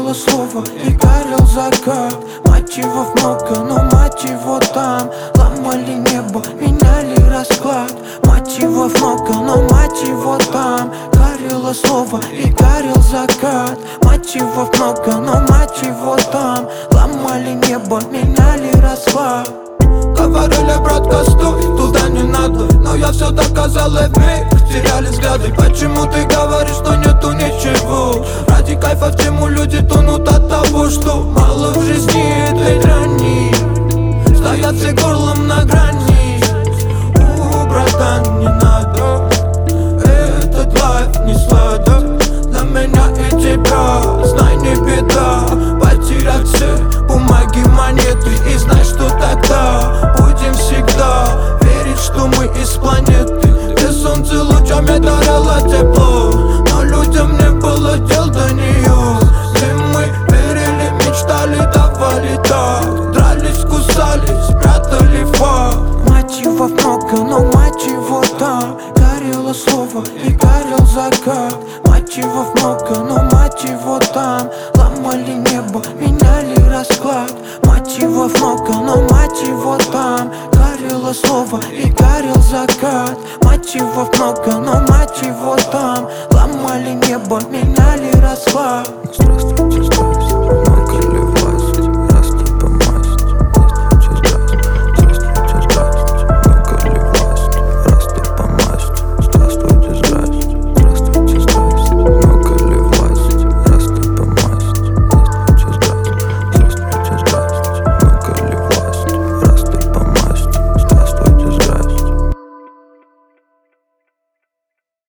горело слово и горел закат. Мотивов много, но мать его там. Ломали небо, меняли расклад. Мотивов много, но мать его там. Горело слово и горел закат. Мотивов много, но мать его там. Ломали небо, меняли расклад. Говорили, братка, стой, туда не надо. Но я все доказал, и вмиг теряли взгляды. Почему ты говоришь, что нету ничего? Ради кайфа, в чему люди тонут от того, что мало в жизни этой грани. Стоят все горлом на грани. Братан, не надо. Этот лайф не сладок для меня и тебя. Знай, не беда потерять все бумаги, монеты. И знай, что тогда будем всегда верить, что мы из планеты, где солнце лучами дарило тепло, но людям не было дел до нее. Где мы верили, мечтали, давали так. Дрались, кусались, прятали факт. Мотивов много, но мать его там. Горело слово и горел закат. Мотивов много, но мать его там. Ломали небо, меняли расклад. Мотивов много, но мать его там. Горело слово и горел закат. Мотивов много, но мать его там. Ломали небо, меняли расклад.